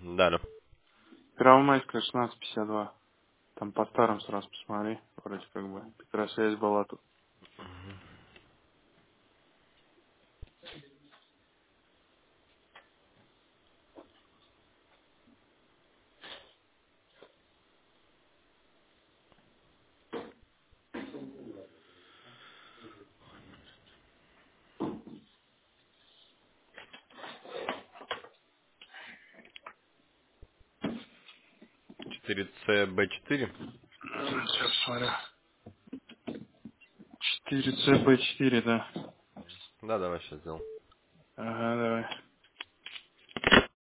Да, да. Первомайская, 16:52. Там по старым сразу посмотри. Вроде как бы. Петросвязь была тут. 4CB4. Сейчас посмотрю. 4CB4, да. Да, давай сейчас сделаем. Ага, давай.